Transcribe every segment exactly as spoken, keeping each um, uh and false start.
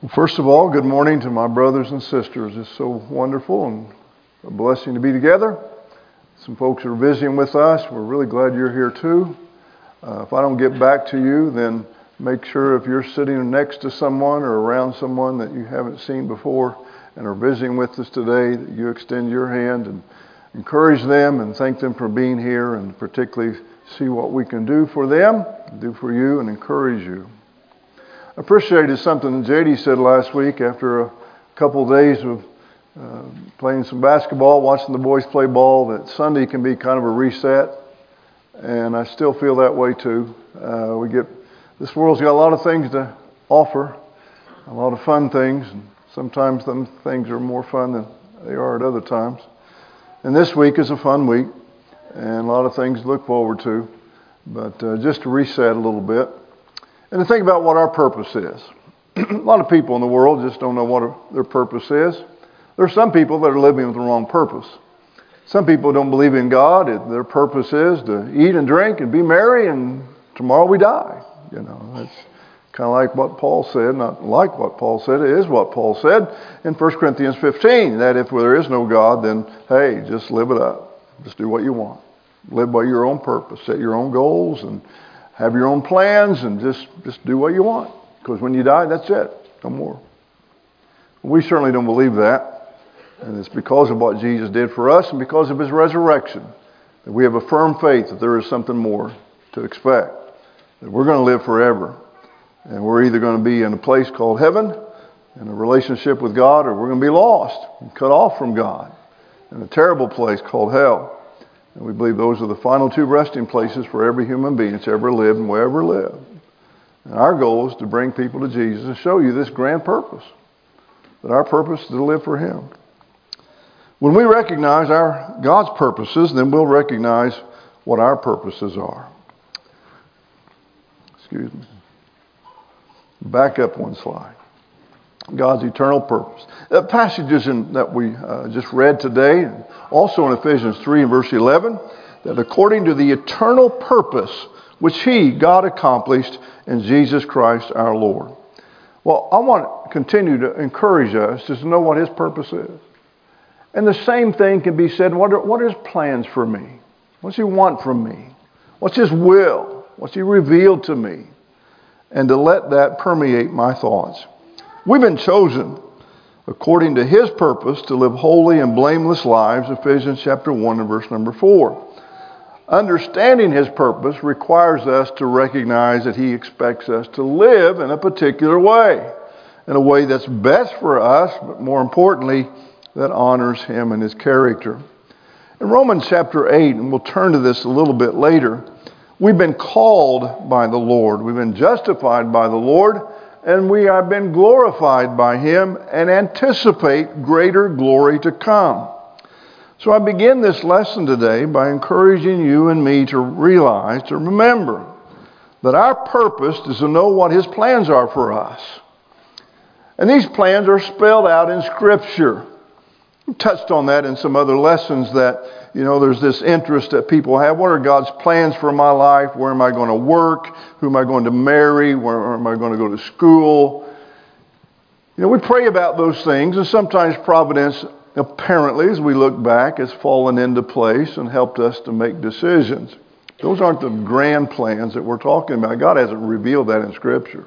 Well, first of all, good morning to my brothers and sisters. It's so wonderful and a blessing to be together. Some folks are visiting with us. We're really glad you're here too. Uh, if I don't get back to you, then make sure if you're sitting next to someone or around someone that you haven't seen before and are visiting with us today, that you extend your hand and encourage them and thank them for being here, and particularly see what we can do for them, do for you, and encourage you. I appreciated something that J D said last week after a couple of days of uh, playing some basketball, watching the boys play ball, that Sunday can be kind of a reset. And I still feel that way too. Uh, we get this world's got a lot of things to offer, a lot of fun things, and sometimes them things are more fun than they are at other times. And this week is a fun week, and a lot of things to look forward to. But uh, just to reset a little bit. And to think about what our purpose is. A lot of people in the world just don't know what their purpose is. There are some people that are living with the wrong purpose. Some people don't believe in God. Their purpose is to eat and drink and be merry, and tomorrow we die. You know, that's kind of like what Paul said. Not like what Paul said. It is what Paul said in First Corinthians fifteen, that if there is no God, then, hey, just live it up. Just do what you want. Live by your own purpose. Set your own goals and have your own plans, and just, just do what you want. Because when you die, that's it. No more. We certainly don't believe that. And it's because of what Jesus did for us and because of His resurrection that we have a firm faith that there is something more to expect. That we're going to live forever. And we're either going to be in a place called heaven, in a relationship with God, or we're going to be lost and cut off from God in a terrible place called hell. And we believe those are the final two resting places for every human being that's ever lived and will ever live. And our goal is to bring people to Jesus and show you this grand purpose. That our purpose is to live for Him. When we recognize our God's purposes, then we'll recognize what our purposes are. Excuse me. Back up one slide. God's eternal purpose. The passages in, that we uh, just read today, also in Ephesians three and verse eleven, that according to the eternal purpose which He, God, accomplished in Jesus Christ our Lord. Well, I want to continue to encourage us just to know what His purpose is. And the same thing can be said, what are, what are His plans for me? What does He want from me? What's His will? What's He revealed to me? And to let that permeate my thoughts. We've been chosen according to His purpose to live holy and blameless lives, Ephesians chapter one and verse number four. Understanding His purpose requires us to recognize that He expects us to live in a particular way, in a way that's best for us, but more importantly, that honors Him and His character. In Romans chapter eight, and we'll turn to this a little bit later, we've been called by the Lord. We've been justified by the Lord. And we have been glorified by Him and anticipate greater glory to come. So I begin this lesson today by encouraging you and me to realize, to remember, that our purpose is to know what His plans are for us. And these plans are spelled out in Scripture. We touched on that in some other lessons that, you know, there's this interest that people have. What are God's plans for my life? Where am I going to work? Who am I going to marry? Where am I going to go to school? You know, we pray about those things, and sometimes providence, apparently, as we look back, has fallen into place and helped us to make decisions. Those aren't the grand plans that we're talking about. God hasn't revealed that in Scripture.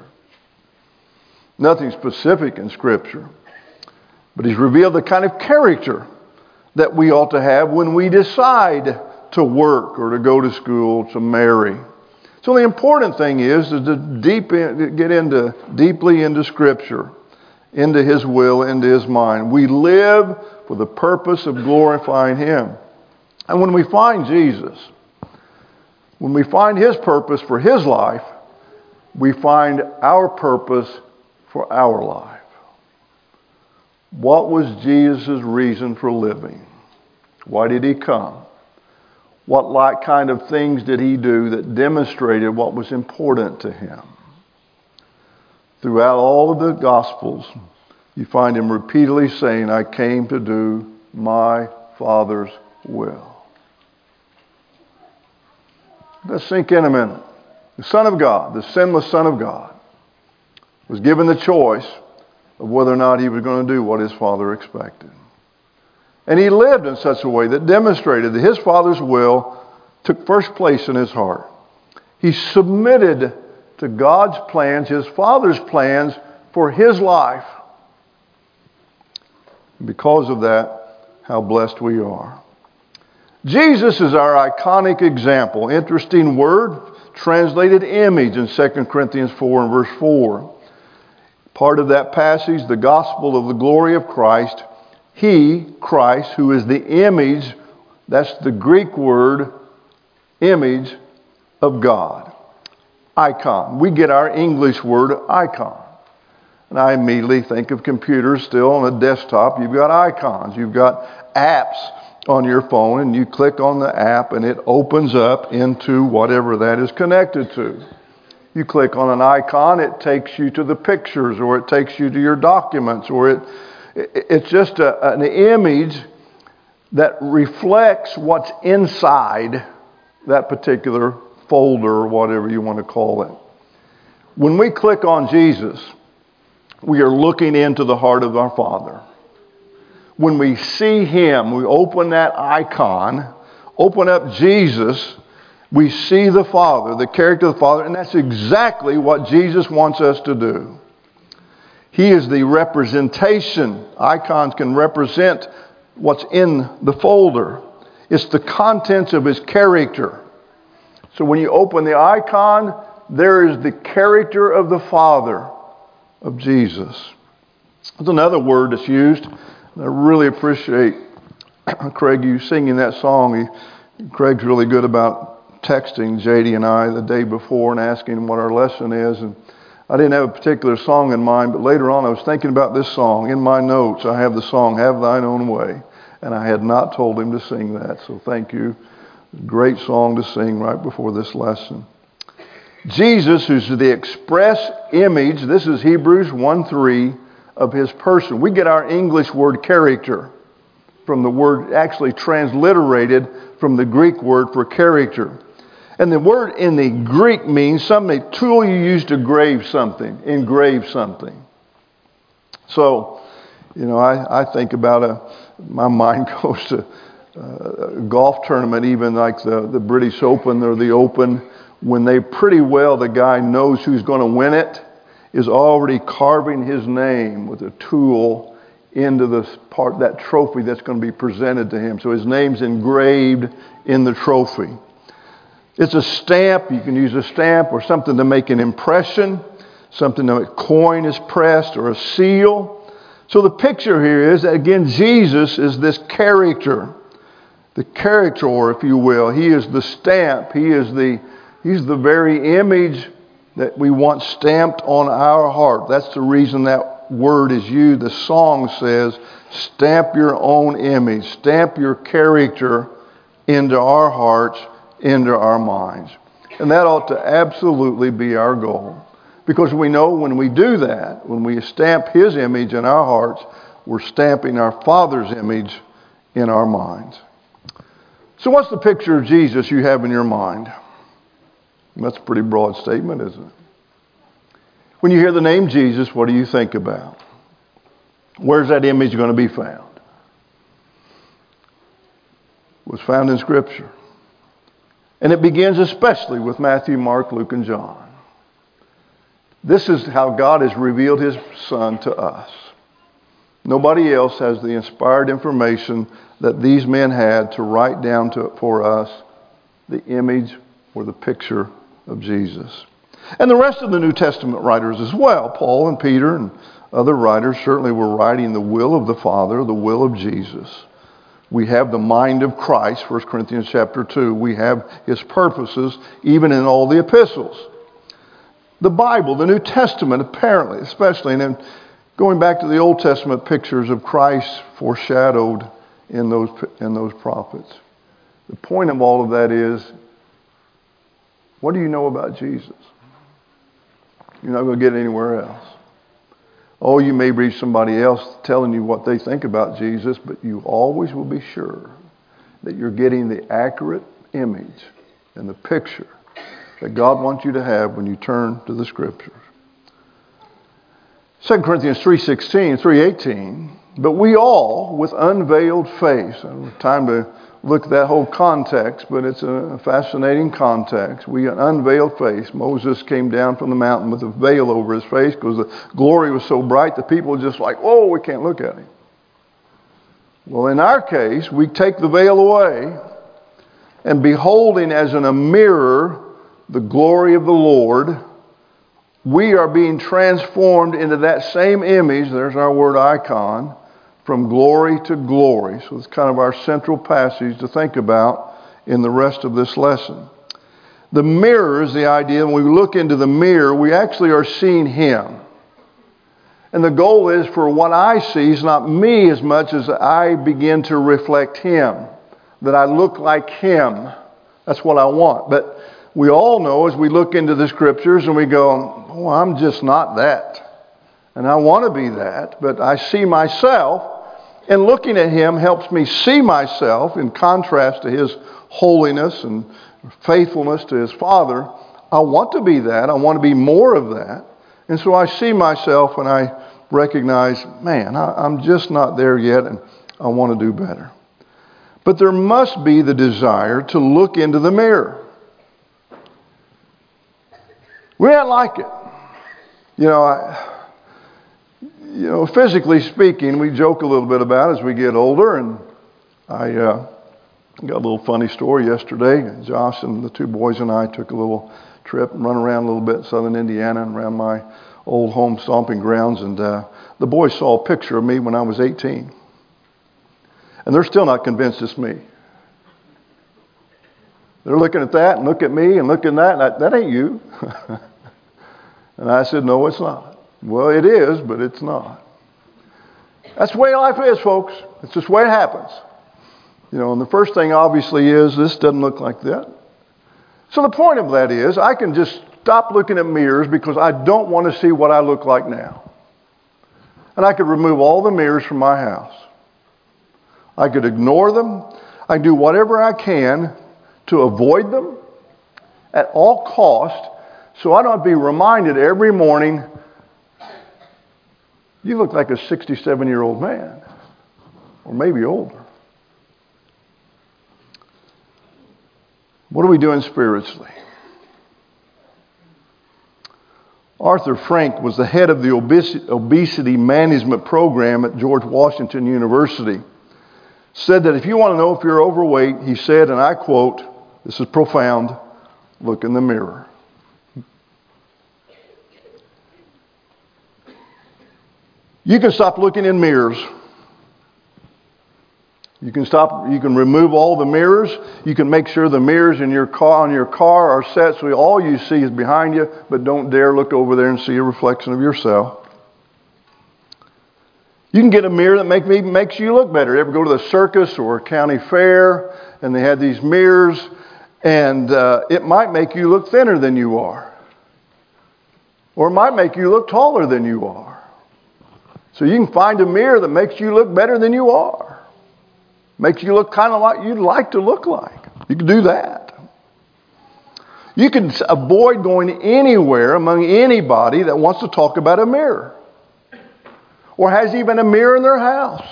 Nothing specific in Scripture. But He's revealed the kind of character that we ought to have when we decide to work or to go to school, to marry. So the important thing is, is to deep in, get into deeply into Scripture, into His will, into His mind. We live for the purpose of glorifying Him. And when we find Jesus, when we find His purpose for His life, we find our purpose for our life. What was Jesus' reason for living? Why did He come? What like kind of things did He do that demonstrated what was important to Him? Throughout all of the Gospels, you find Him repeatedly saying, I came to do my Father's will. Let's sink in a minute. The Son of God, the sinless Son of God, was given the choice of whether or not he was going to do what his Father expected. And he lived in such a way that demonstrated that his Father's will took first place in his heart. He submitted to God's plans, his Father's plans for his life. Because of that, how blessed we are. Jesus is our iconic example. Interesting word, translated image in Second Corinthians four and verse four. Part of that passage, the gospel of the glory of Christ. He, Christ, who is the image, that's the Greek word, image of God. Icon. We get our English word icon. And I immediately think of computers still on a desktop. You've got icons. You've got apps on your phone, and you click on the app and it opens up into whatever that is connected to. You click on an icon, it takes you to the pictures, or it takes you to your documents, or it it's just a, an image that reflects what's inside that particular folder or whatever you want to call it. When we click on Jesus, we are looking into the heart of our Father. When we see him, we open that icon, open up Jesus, we see the Father, the character of the Father, and that's exactly what Jesus wants us to do. He is the representation. Icons can represent what's in the folder. It's the contents of his character. So when you open the icon, there is the character of the Father, of Jesus. There's another word that's used. I really appreciate Craig, you singing that song. He, Craig's really good about texting J D and I the day before and asking him what our lesson is. And I didn't have a particular song in mind, but later on I was thinking about this song. In my notes, I have the song, Have Thine Own Way. And I had not told him to sing that, so thank you. Great song to sing right before this lesson. Jesus, who's the express image, this is Hebrews one three, of his person. We get our English word character from the word actually transliterated from the Greek word for character. And the word in the Greek means something, a tool you use to grave something, engrave something. So, you know, I, I think about a, my mind goes to a golf tournament, even like the, the British Open or the Open, when they pretty well, the guy knows who's going to win it, is already carving his name with a tool into the part, that trophy that's going to be presented to him. So his name's engraved in the trophy. It's a stamp. You can use a stamp or something to make an impression, something that a coin is pressed or a seal. So the picture here is that, again, Jesus is this character, the character, if you will. He is the stamp. He is the, he's the very image that we want stamped on our heart. That's the reason that word is used. The song says, stamp your own image, stamp your character into our hearts, into our minds. And that ought to absolutely be our goal. Because we know when we do that, when we stamp his image in our hearts, we're stamping our Father's image in our minds. So what's the picture of Jesus you have in your mind? That's a pretty broad statement, isn't it? When you hear the name Jesus, what do you think about? Where's that image going to be found? It was found in Scripture. And it begins especially with Matthew, Mark, Luke, and John. This is how God has revealed his Son to us. Nobody else has the inspired information that these men had to write down to, for us the image or the picture of Jesus. And the rest of the New Testament writers as well, Paul and Peter and other writers, certainly were writing the will of the Father, the will of Jesus. We have the mind of Christ, First Corinthians chapter two. We have his purposes even in all the epistles. The Bible, the New Testament, apparently, especially, and then going back to the Old Testament pictures of Christ foreshadowed in those, in those prophets. The point of all of that is, what do you know about Jesus? You're not going to get anywhere else. Oh, you may read somebody else telling you what they think about Jesus, but you always will be sure that you're getting the accurate image and the picture that God wants you to have when you turn to the Scriptures. Second Corinthians three sixteen, three eighteen, but we all with unveiled face. I don't have time to look at that whole context, but it's a fascinating context. We an unveiled face. Moses came down from the mountain with a veil over his face because the glory was so bright that people were just like, whoa, we can't look at him. Well, in our case, we take the veil away, and beholding as in a mirror the glory of the Lord, we are being transformed into that same image, there's our word icon, from glory to glory. So it's kind of our central passage to think about in the rest of this lesson. The mirror is the idea. When we look into the mirror, we actually are seeing Him. And the goal is for what I see is not me as much as I begin to reflect Him. That I look like Him. That's what I want. But we all know as we look into the Scriptures and we go, oh, I'm just not that. And I want to be that. But I see myself. And looking at Him helps me see myself in contrast to His holiness and faithfulness to His Father. I want to be that. I want to be more of that. And so I see myself and I recognize, man, I, I'm just not there yet and I want to do better. But there must be the desire to look into the mirror. We don't like it. You know, I, you know, physically speaking, we joke a little bit about it as we get older. And I uh, got a little funny story yesterday. Josh and the two boys and I took a little trip and run around a little bit in southern Indiana and around my old home stomping grounds. And uh, the boys saw a picture of me when I was eighteen. And they're still not convinced it's me. They're looking at that and look at me and look at that. And I, that ain't you. And I said, no, it's not. Well, it is, but it's not. That's the way life is, folks. It's just the way it happens. You know, and the first thing obviously is this doesn't look like that. So the point of that is I can just stop looking at mirrors because I don't want to see what I look like now. And I could remove all the mirrors from my house. I could ignore them. I can do whatever I can to avoid them at all cost so I don't have to be reminded every morning, you look like a sixty-seven-year-old man or maybe older. What are we doing spiritually? Arthur Frank was the head of the obesity management program at George Washington University. Said that if you want to know if you're overweight, he said, and I quote, this is profound, look in the mirror. You can stop looking in mirrors. You can stop, you can remove all the mirrors. You can make sure the mirrors in your car, on your car are set so all you see is behind you, but don't dare look over there and see a reflection of yourself. You can get a mirror that make me, makes you look better. You ever go to the circus or a county fair and they had these mirrors and uh, it might make you look thinner than you are. Or it might make you look taller than you are. So you can find a mirror that makes you look better than you are. Makes you look kind of like you'd like to look like. You can do that. You can avoid going anywhere among anybody that wants to talk about a mirror. Or has even a mirror in their house.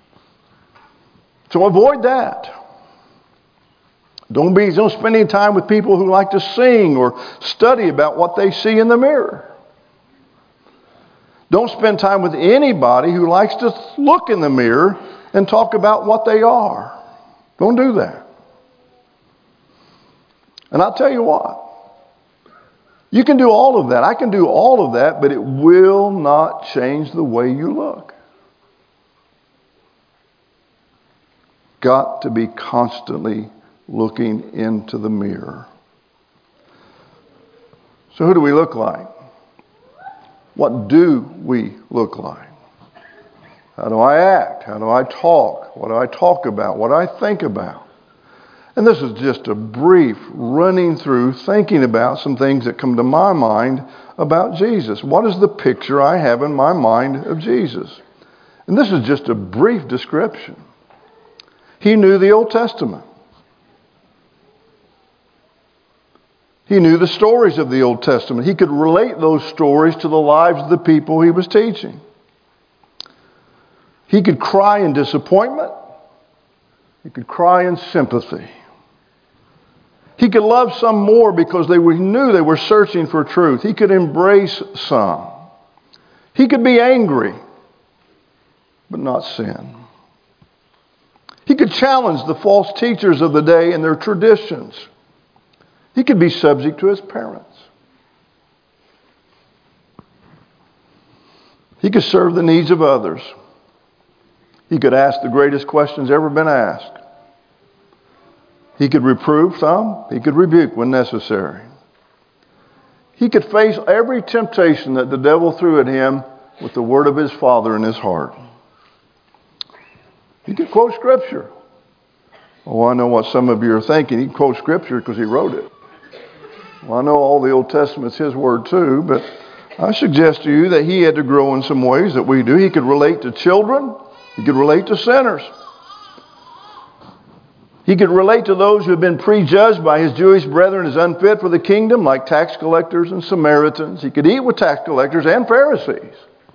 So avoid that. Don't be, don't spend any time with people who like to sing or study about what they see in the mirror. Don't spend time with anybody who likes to look in the mirror and talk about what they are. Don't do that. And I'll tell you what. You can do all of that. I can do all of that, but it will not change the way you look. Got to be constantly looking into the mirror. So who do we look like? What do we look like? How do I act? How do I talk? What do I talk about? What do I think about? And this is just a brief running through thinking about some things that come to my mind about Jesus. What is the picture I have in my mind of Jesus? And this is just a brief description. He knew the Old Testament. He knew the stories of the Old Testament. He could relate those stories to the lives of the people he was teaching. He could cry in disappointment. He could cry in sympathy. He could love some more because they were, he knew they were searching for truth. He could embrace some. He could be angry, but not sin. He could challenge the false teachers of the day and their traditions. He could be subject to his parents. He could serve the needs of others. He could ask the greatest questions ever been asked. He could reprove some. He could rebuke when necessary. He could face every temptation that the devil threw at him with the word of his Father in his heart. He could quote Scripture. Oh, I know what some of you are thinking. He can quote Scripture because he wrote it. Well, I know all the Old Testament's his word too, but I suggest to you that he had to grow in some ways that we do. He could relate to children. He could relate to sinners. He could relate to those who have been prejudged by his Jewish brethren as unfit for the kingdom, like tax collectors and Samaritans. He could eat with tax collectors and Pharisees.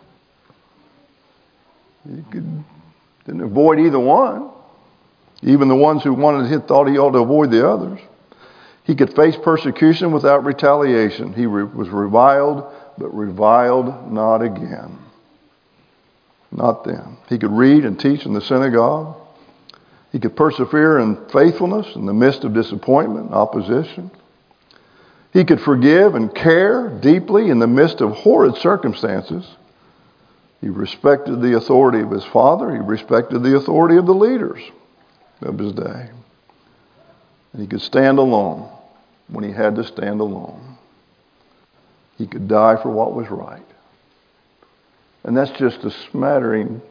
He could, didn't avoid either one. Even the ones who wanted him thought he ought to avoid the others. He could face persecution without retaliation. He re- was reviled, but reviled not again. Not then. He could read and teach in the synagogue. He could persevere in faithfulness in the midst of disappointment and opposition. He could forgive and care deeply in the midst of horrid circumstances. He respected the authority of his father. He respected the authority of the leaders of his day. And he could stand alone when he had to stand alone. He could die for what was right. And that's just a smattering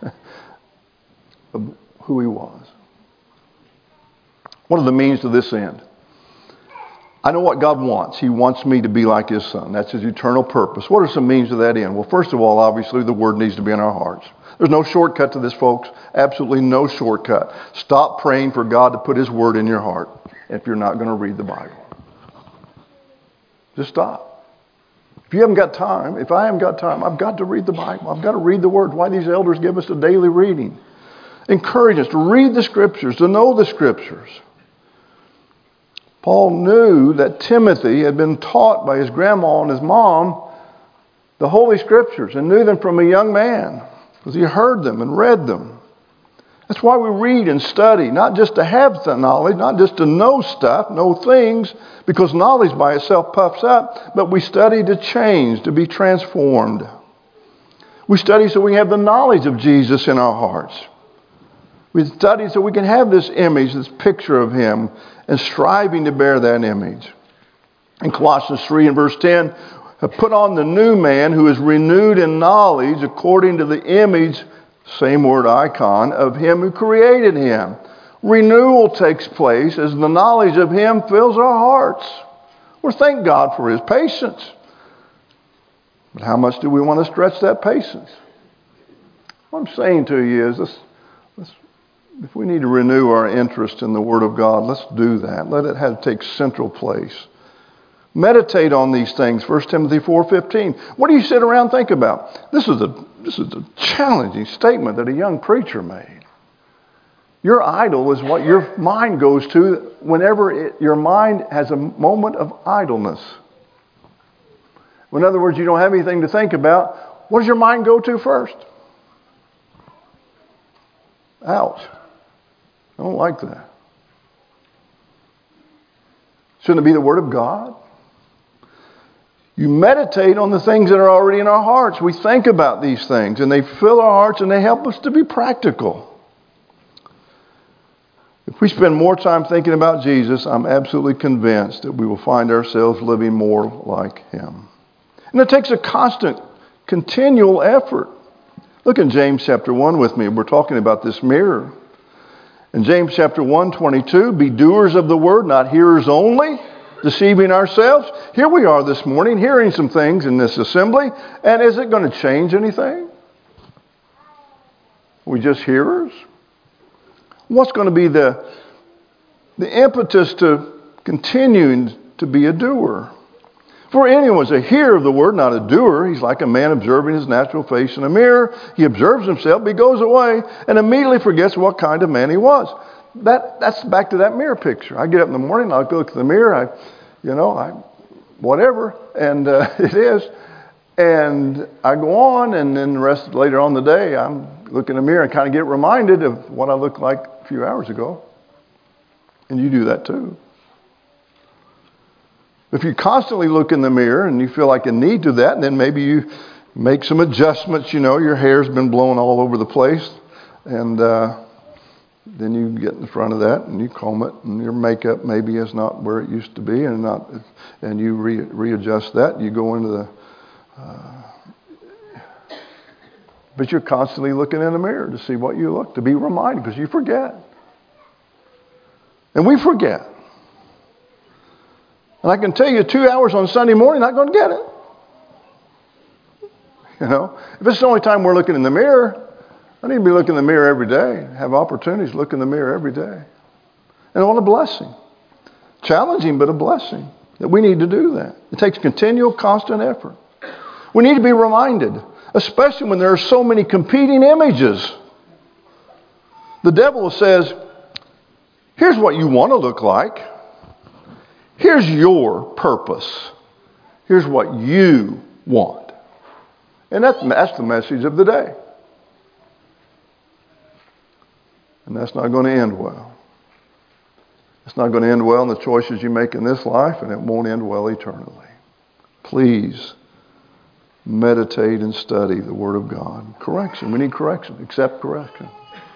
of who he was. What are the means to this end? I know what God wants. He wants me to be like his son. That's his eternal purpose. What are some means to that end? Well, first of all, obviously, the word needs to be in our hearts. There's no shortcut to this, folks. Absolutely no shortcut. Stop praying for God to put his word in your heart if you're not going to read the Bible. Just stop. If you haven't got time, if I haven't got time, I've got to read the Bible. I've got to read the Word. Why these elders give us a daily reading. Encourage us to read the Scriptures, to know the Scriptures. Paul knew that Timothy had been taught by his grandma and his mom the Holy Scriptures and knew them from a young man because he heard them and read them. That's why we read and study, not just to have the knowledge, not just to know stuff, know things, because knowledge by itself puffs up, but we study to change, to be transformed. We study so we have the knowledge of Jesus in our hearts. We study so we can have this image, this picture of him, and striving to bear that image. In Colossians three and verse ten, put on the new man who is renewed in knowledge according to the image, same word icon, of him who created him. Renewal takes place as the knowledge of him fills our hearts. Well, thank God for his patience. But how much do we want to stretch that patience? What I'm saying to you is, let's, let's, if we need to renew our interest in the Word of God, let's do that. Let it have take central place. Meditate on these things. First Timothy four fifteen. What do you sit around and think about? This is a this is a challenging statement that a young preacher made. Your idol is what your mind goes to whenever it, your mind has a moment of idleness. In other words, you don't have anything to think about. What does your mind go to first? Ouch. I don't like that. Shouldn't it be the Word of God? You meditate on the things that are already in our hearts. We think about these things and they fill our hearts and they help us to be practical. If we spend more time thinking about Jesus, I'm absolutely convinced that we will find ourselves living more like him. And it takes a constant, continual effort. Look in James chapter one with me. We're talking about this mirror. In James chapter one, twenty-two, be doers of the word, not hearers only, deceiving ourselves. Here we are this morning hearing some things in this assembly, and is it going to change anything? Are we just hearers? What's going to be the, the impetus to continuing to be a doer. For anyone is a hearer of the word, not a doer. He's like a man observing his natural face in a mirror. He observes himself, but he goes away and immediately forgets what kind of man he was. That that's back to that mirror picture. I get up in the morning, I look at the mirror, I, you know, I, whatever, and uh, it is, and I go on, and then the rest later on in the day, I'm looking in the mirror and kind of get reminded of what I looked like a few hours ago. And you do that too. If you constantly look in the mirror and you feel like a need to that, then maybe you make some adjustments. You know, your hair's been blown all over the place. And uh, then you get in front of that and you comb it. And your makeup maybe is not where it used to be. And not, and you re- readjust that. You go into the... Uh, but you're constantly looking in the mirror to see what you look, to be reminded, because you forget. And we forget. And I can tell you two hours on Sunday morning, not going to get it. You know, if it's the only time we're looking in the mirror, I need to be looking in the mirror every day. Have opportunities to look in the mirror every day. And what a blessing. Challenging, but a blessing that we need to do that. It takes continual, constant effort. We need to be reminded, especially when there are so many competing images. The devil says, here's what you want to look like. Here's your purpose. Here's what you want. And that's, that's the message of the day. And that's not going to end well. It's not going to end well in the choices you make in this life, and it won't end well eternally. Please meditate and study the Word of God. Correction. We need correction. Accept correction.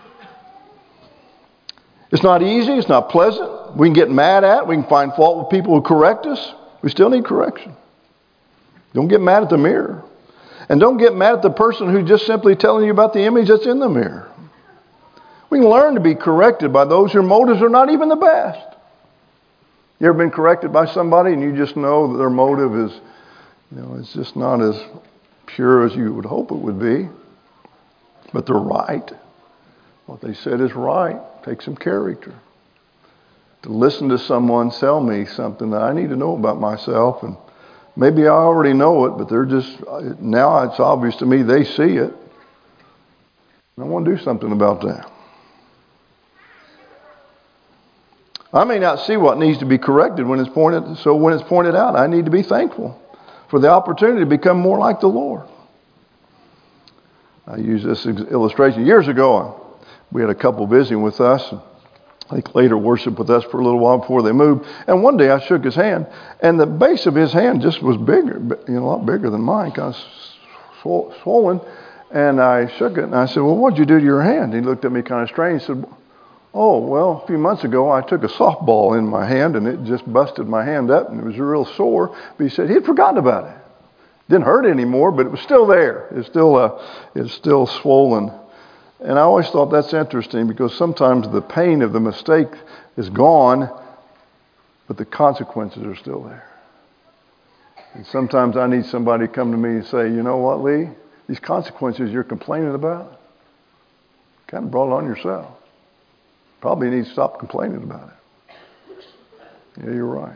It's not easy. It's not pleasant. We can get mad at. We can find fault with people who correct us. We still need correction. Don't get mad at the mirror. And don't get mad at the person who's just simply telling you about the image that's in the mirror. We can learn to be corrected by those whose motives are not even the best. You ever been corrected by somebody and you just know that their motive is, you know, it's just not as pure as you would hope it would be. But they're right. What they said is right. Take some character. To listen to someone tell me something that I need to know about myself, and maybe I already know it, but they're just, now it's obvious to me they see it. I want to do something about that. I may not see what needs to be corrected when it's pointed, so when it's pointed out, I need to be thankful for the opportunity to become more like the Lord. I used this illustration years ago. We had a couple visiting with us. I think later worshiped with us for a little while before they moved. And one day I shook his hand, and the base of his hand just was bigger, you know, a lot bigger than mine, kind of swollen. And I shook it, and I said, well, what'd you do to your hand? He looked at me kind of strange. He said, oh, well, a few months ago I took a softball in my hand, and it just busted my hand up, and it was real sore. But he said he'd forgotten about it. Didn't hurt anymore, but it was still there. It's still, uh, it's still swollen. And I always thought that's interesting, because sometimes the pain of the mistake is gone, but the consequences are still there. And sometimes I need somebody to come to me and say, you know what, Lee? These consequences you're complaining about, kind of brought it on yourself. Probably need to stop complaining about it. Yeah, you're right.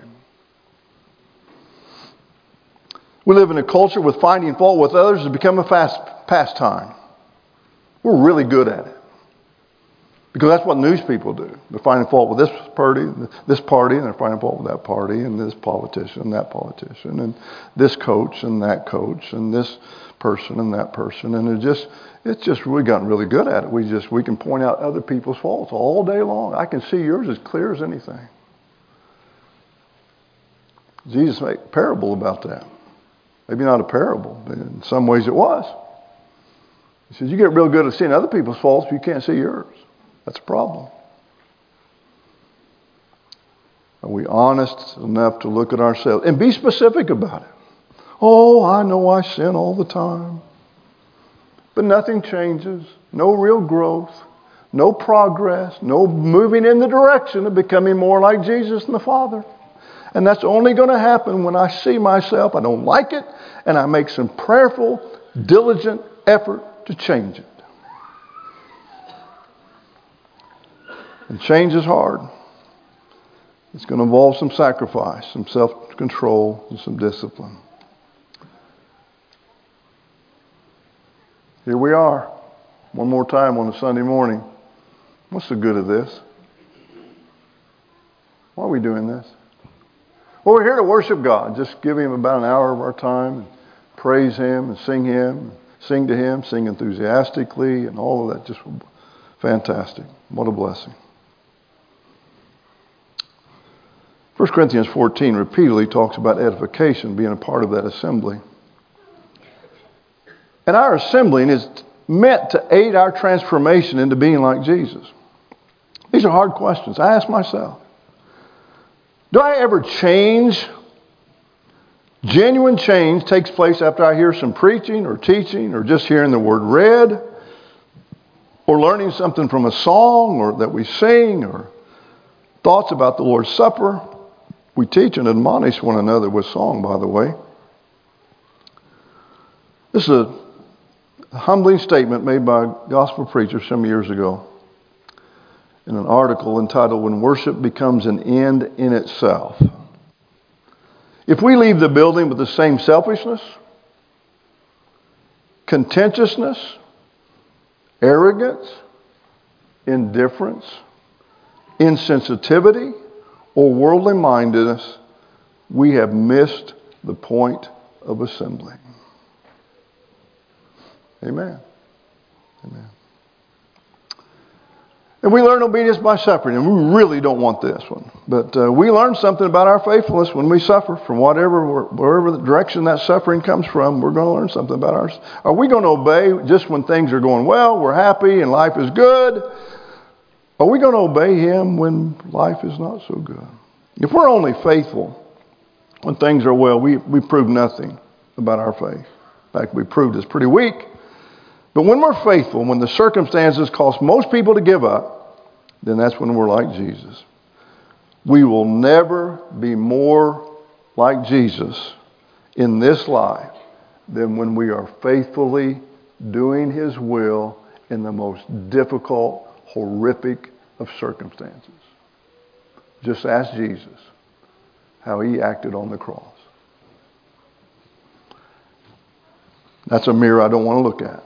We live in a culture with finding fault with others has become a fast pastime. We're really good at it. Because that's what news people do. They're finding fault with this party, this party, and they're finding fault with that party, and this politician, and that politician, and this coach, and that coach, and this person, and that person. And it just, it's just, we've gotten really good at it. We just, we can point out other people's faults all day long. I can see yours as clear as anything. Jesus made a parable about that. Maybe not a parable, but in some ways it was. He says, you get real good at seeing other people's faults, but you can't see yours. That's a problem. Are we honest enough to look at ourselves and be specific about it? Oh, I know I sin all the time. But nothing changes. No real growth. No progress. No moving in the direction of becoming more like Jesus and the Father. And that's only going to happen when I see myself, I don't like it, and I make some prayerful, diligent effort to change it. And change is hard. It's going to involve some sacrifice, some self-control, and some discipline. Here we are, one more time on a Sunday morning. What's the good of this? Why are we doing this? Well, we're here to worship God. Just give Him about an hour of our time, and praise Him, and sing Him, sing to Him, sing enthusiastically, and all of that. Just fantastic. What a blessing. First Corinthians fourteen repeatedly talks about edification, being a part of that assembly. And our assembling is meant to aid our transformation into being like Jesus. These are hard questions. I ask myself, do I ever change? Genuine change takes place after I hear some preaching or teaching or just hearing the word read or learning something from a song or that we sing or thoughts about the Lord's Supper. We teach and admonish one another with song, by the way. This is a humbling statement made by a gospel preacher some years ago in an article entitled, "When Worship Becomes an End in Itself." If we leave the building with the same selfishness, contentiousness, arrogance, indifference, insensitivity, or worldly mindedness, we have missed the point of assembling. Amen. Amen. And we learn obedience by suffering, and we really don't want this one. But uh, we learn something about our faithfulness when we suffer from whatever, wherever the direction that suffering comes from. We're going to learn something about ours. Are we going to obey just when things are going well, we're happy, and life is good? Are we going to obey Him when life is not so good? If we're only faithful when things are well, we, we prove nothing about our faith. In fact, we proved it's pretty weak. But when we're faithful, when the circumstances cause most people to give up, then that's when we're like Jesus. We will never be more like Jesus in this life than when we are faithfully doing His will in the most difficult, horrific of circumstances. Just ask Jesus how He acted on the cross. That's a mirror I don't want to look at.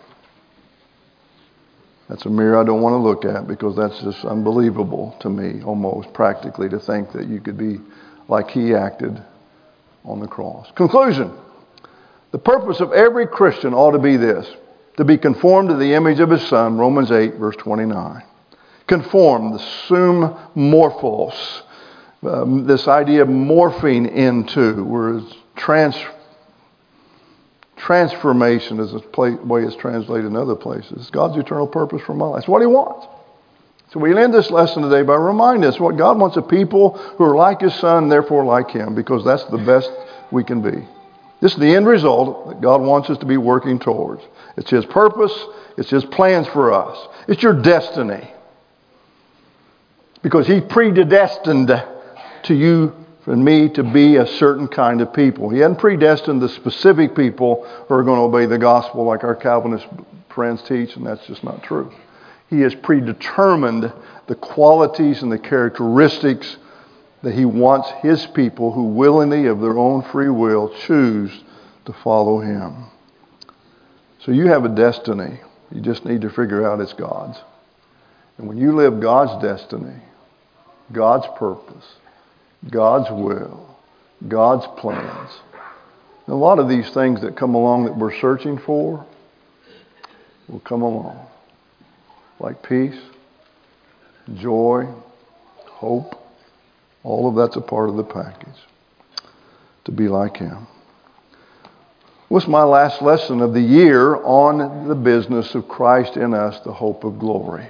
That's a mirror I don't want to look at because that's just unbelievable to me, almost practically, to think that you could be like He acted on the cross. Conclusion. The purpose of every Christian ought to be this: to be conformed to the image of His Son, Romans eight, verse twenty-nine. Conform, the sum morphos, um, this idea of morphing into, where it's trans, transformation is the play, way it's translated in other places. It's God's eternal purpose for my life. It's what He wants. So we end this lesson today by reminding us what God wants of people who are like His Son, and therefore like Him, because that's the best we can be. This is the end result that God wants us to be working towards. It's His purpose. It's His plans for us. It's your destiny. Because He predestined to you and me to be a certain kind of people. He hadn't predestined the specific people who are going to obey the gospel like our Calvinist friends teach, and that's just not true. He has predetermined the qualities and the characteristics that He wants His people who willingly, of their own free will, choose to follow Him. So you have a destiny. You just need to figure out it's God's. And when you live God's destiny, God's purpose, God's will, God's plans, and a lot of these things that come along that we're searching for will come along. Like peace, joy, hope. All of that's a part of the package. To be like Him. What's my last lesson of the year on the business of Christ in us, the hope of glory?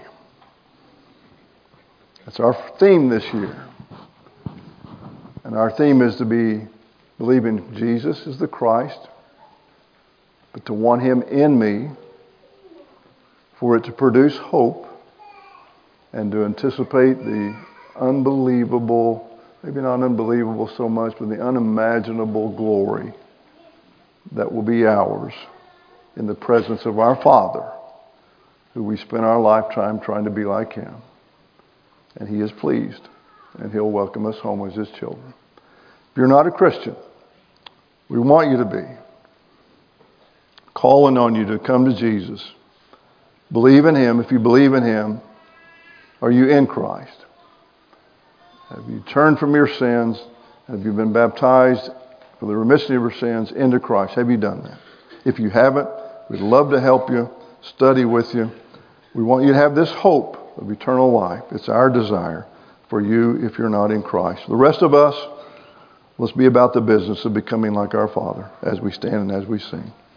That's our theme this year. And our theme is to be believing Jesus is the Christ, but to want Him in me, for it to produce hope and to anticipate the unbelievable, maybe not unbelievable so much, but the unimaginable glory that will be ours in the presence of our Father, who we spend our lifetime trying to be like Him. And He is pleased and He'll welcome us home as His children. If you're not a Christian, we want you to be. Calling on you to come to Jesus. Believe in Him. If you believe in Him, are you in Christ? Have you turned from your sins? Have you been baptized for the remission of your sins into Christ? Have you done that? If you haven't, we'd love to help you, study with you. We want you to have this hope of eternal life. It's our desire for you if you're not in Christ. The rest of us, let's be about the business of becoming like our Father as we stand and as we sing.